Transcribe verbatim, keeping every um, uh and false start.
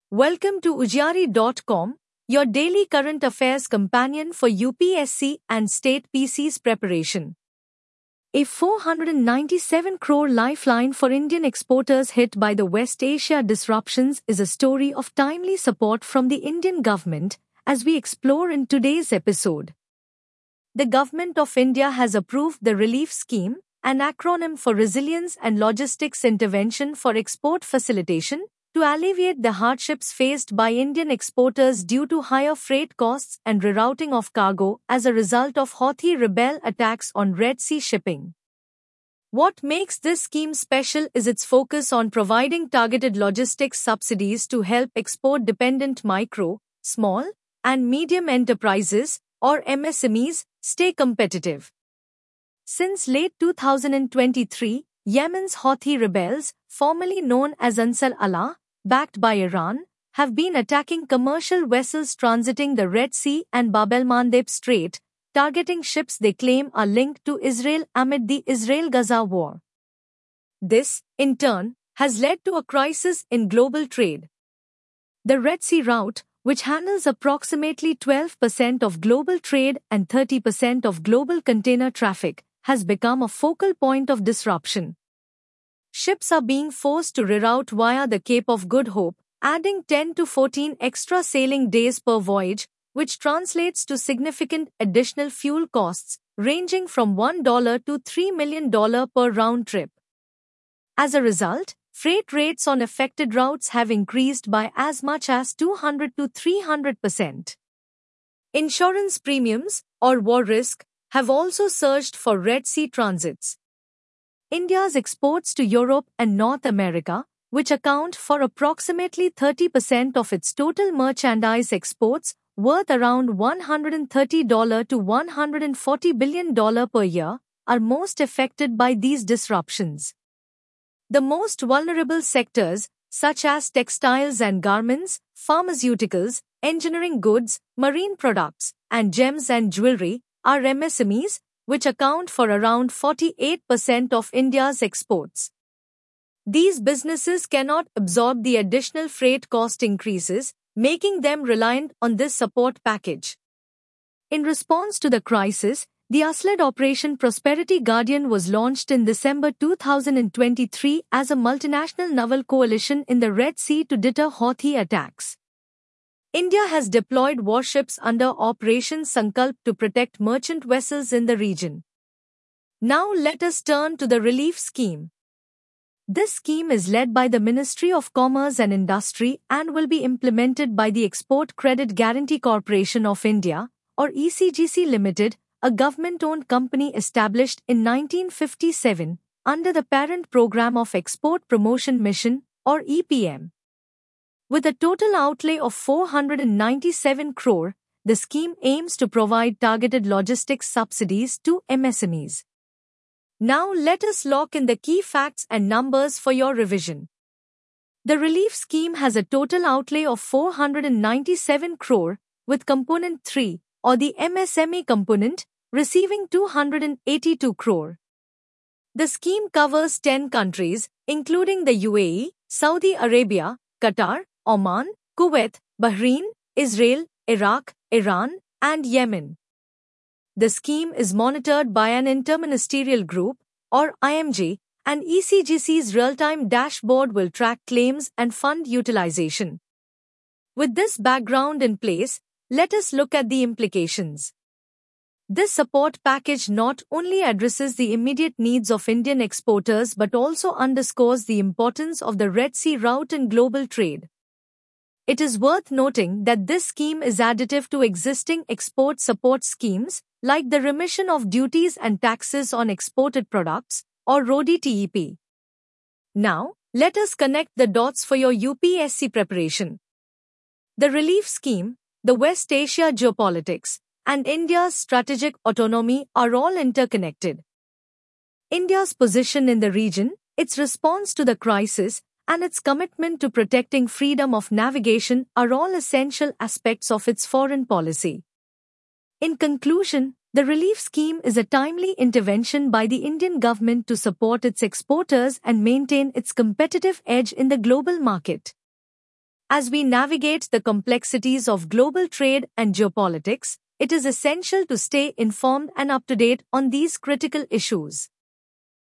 Welcome to Ujari dot com, your daily current affairs companion for U P S C and state P C's preparation. A four hundred ninety-seven crore lifeline for Indian exporters hit by the West Asia disruptions is a story of timely support from the Indian government, as we explore in today's episode. The Government of India has approved the Relief Scheme, an acronym for Resilience and Logistics Intervention for Export Facilitation, to alleviate the hardships faced by Indian exporters due to higher freight costs and rerouting of cargo as a result of Houthi rebel attacks on Red Sea shipping. What makes this scheme special is its focus on providing targeted logistics subsidies to help export-dependent micro, small, and medium enterprises, or M S M Es, stay competitive. Since late two thousand twenty-three, Yemen's Houthi rebels, formerly known as Ansar Allah, backed by Iran, have been attacking commercial vessels transiting the Red Sea and Bab el-Mandeb Strait, targeting ships they claim are linked to Israel amid the Israel-Gaza war. This, in turn, has led to a crisis in global trade. The Red Sea route, which handles approximately twelve percent of global trade and thirty percent of global container traffic, has become a focal point of disruption. Ships are being forced to reroute via the Cape of Good Hope, adding ten to fourteen extra sailing days per voyage, which translates to significant additional fuel costs, ranging from one dollar to three million dollars per round trip. As a result, freight rates on affected routes have increased by as much as two hundred to three hundred percent. Insurance premiums, or war risk, have also surged for Red Sea transits. India's exports to Europe and North America, which account for approximately thirty percent of its total merchandise exports, worth around one hundred thirty to one hundred forty billion dollars per year, are most affected by these disruptions. The most vulnerable sectors, such as textiles and garments, pharmaceuticals, engineering goods, marine products, and gems and jewelry, are M S M Es, which account for around forty-eight percent of India's exports. These businesses cannot absorb the additional freight cost increases, making them reliant on this support package. In response to the crisis, the U S-led Operation Prosperity Guardian was launched in December two thousand twenty-three as a multinational naval coalition in the Red Sea to deter Houthi attacks. India has deployed warships under Operation Sankalp to protect merchant vessels in the region. Now let us turn to the relief scheme. This scheme is led by the Ministry of Commerce and Industry and will be implemented by the Export Credit Guarantee Corporation of India, or E C G C Limited, a government-owned company established in nineteen fifty-seven under the Parent Program of Export Promotion Mission, or E P M. With a total outlay of four hundred ninety-seven crore, the scheme aims to provide targeted logistics subsidies to M S M Es. Now let us lock in the key facts and numbers for your revision. The relief scheme has a total outlay of four hundred ninety-seven crore, with Component three, or the M S M E component, receiving two hundred eighty-two crore. The scheme covers ten countries, including the U A E, Saudi Arabia, Qatar, Oman, Kuwait, Bahrain, Israel, Iraq, Iran, and Yemen. The scheme is monitored by an interministerial group, or I M G, and E C G C's real-time dashboard will track claims and fund utilization. With this background in place, let us look at the implications. This support package not only addresses the immediate needs of Indian exporters but also underscores the importance of the Red Sea route in global trade. It is worth noting that this scheme is additive to existing export support schemes, like the remission of duties and taxes on exported products, or R O D T E P. Now, let us connect the dots for your U P S C preparation. The relief scheme, the West Asia geopolitics, and India's strategic autonomy are all interconnected. India's position in the region, its response to the crisis, and its commitment to protecting freedom of navigation are all essential aspects of its foreign policy. In conclusion, the relief scheme is a timely intervention by the Indian government to support its exporters and maintain its competitive edge in the global market. As we navigate the complexities of global trade and geopolitics, it is essential to stay informed and up to date on these critical issues.